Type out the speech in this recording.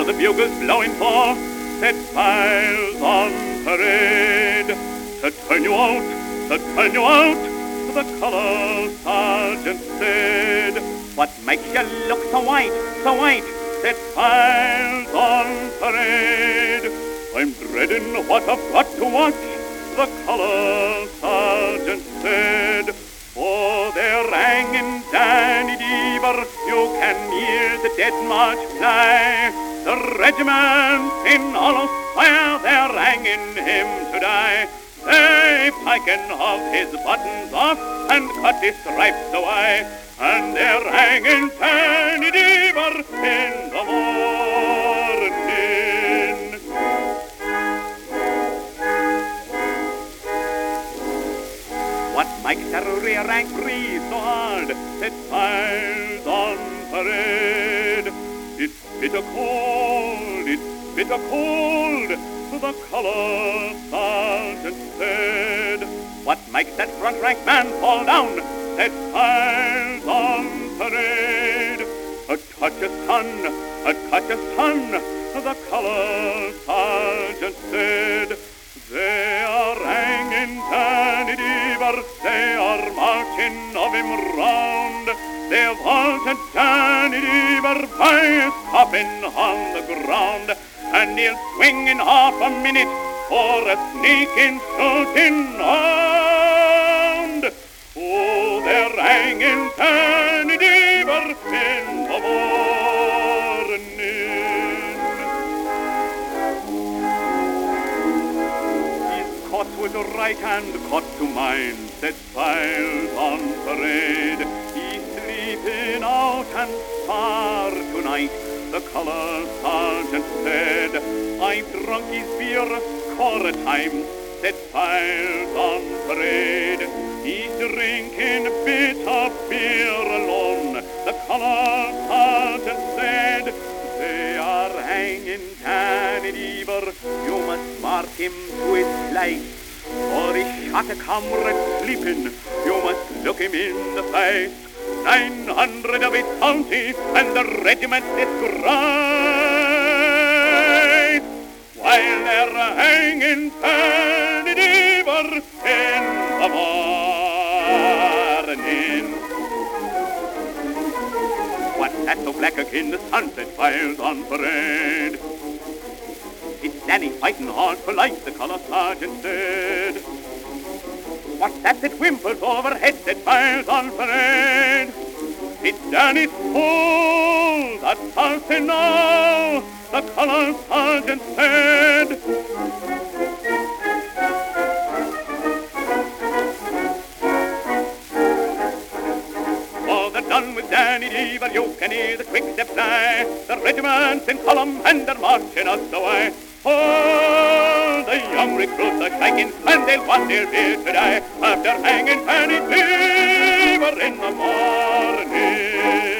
the bugles blowing for, set files on parade. To turn you out, to turn you out, the colour sergeant said. What makes you look so white, so white? Set files on parade. I'm dreading what I've got to watch, the colour sergeant said. For they're hanging Danny Deever, you can hear the dead march fly. The regiment in Hollow Square, they're hanging him to die. They've taken all his buttons off and cut his stripes away, and they're hanging Danny Deever in the morning. What makes the rear rank breathe so hard? Set files on parade. It's bitter cold, it's bitter cold, the colour sergeant said. What makes that front rank man fall down? Set files on parade. A touch of sun, a touch of sun, the colour sergeant said. They are hanging Danny Deever, they are marching of him round. They've halted Danny Deever by his coffin on the ground, and he'll swing in half a minute for a sneaking shooting round. Oh, they're hanging Danny Deever in the morning. He's caught with the right hand, caught to mine, set files on parade. He's sleeping out and far tonight, the colour sergeant said. I've drunk his beer a score of times, set files on parade. He's drinking bitter beer alone, the colour sergeant said. They are hanging Danny Deever, you must mark him to his place. For he shot a comrade sleeping, you must look him in the face. 900 of his bounty and the regiment's disgrace, while they're hanging Danny Deever in the morning. What's that so black again? The sunset files on parade. It's Danny fighting hard for life, the colour sergeant said. What's that whimpers overhead that files on parade? It's Danny's fool that's passing now, the colour sergeant said. Oh, they're done with Danny Deever, you can hear the quick step fly. The regiment's in column and they're marching us away. Oh, the young recruits are shaking and they'll want their beer to die after hanging Danny Deever in the morning.